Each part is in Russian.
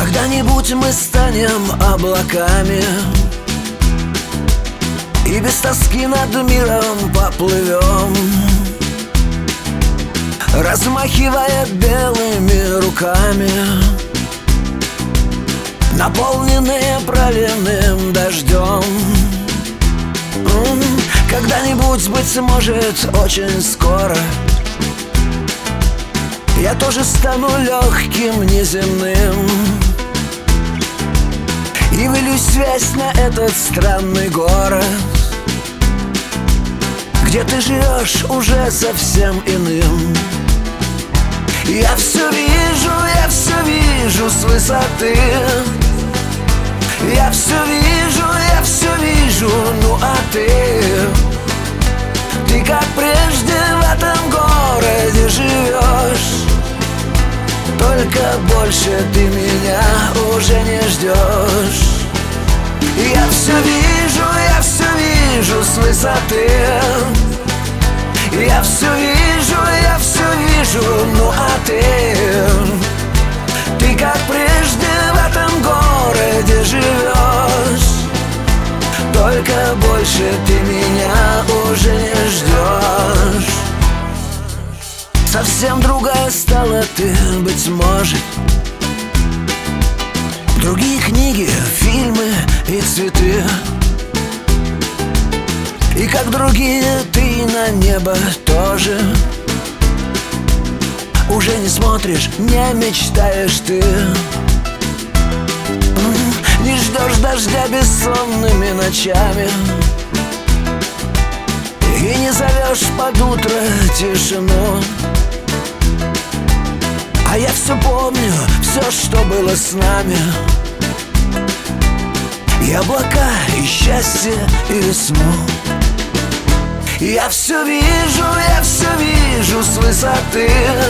Когда-нибудь мы станем облаками и без тоски над миром поплывем, размахивая белыми руками, наполненные проливным дождем. Когда-нибудь, быть может, очень скоро, я тоже стану легким, неземным и вылюсь связь на этот странный город, где ты живешь уже совсем иным. Я все вижу с высоты. Я все вижу, ну а ты как прежде в этом городе живешь, только больше ты меня уже не ждешь. Я все вижу с высоты. Я все вижу, ну а ты как прежде в этом городе живешь, только больше ты меня уже не ждешь. Совсем другая стала ты, быть может. Другие книги, фильмы и цветы, и как другие ты на небо тоже уже не смотришь, не мечтаешь ты. Не ждешь дождя бессонными ночами и не зовешь под утро тишину. А я все помню, все, что было с нами, и облака, и счастье, и весну. Я все вижу с высоты.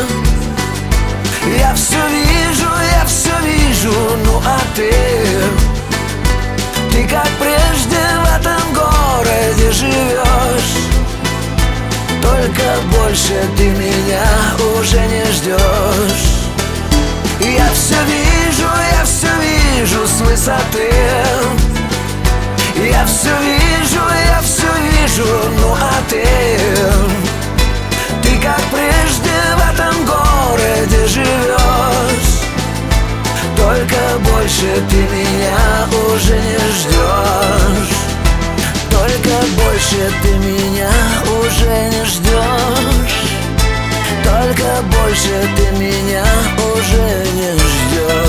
Я все вижу, ну а ты как прежде в этом городе живешь, только больше ты меня уже не ждешь. Я все вижу с высоты. Я все вижу, ну а ты как прежде в этом городе живешь, только больше ты меня уже не ждешь, только больше ты меня уже не ждешь, только больше ты меня уже не ждешь.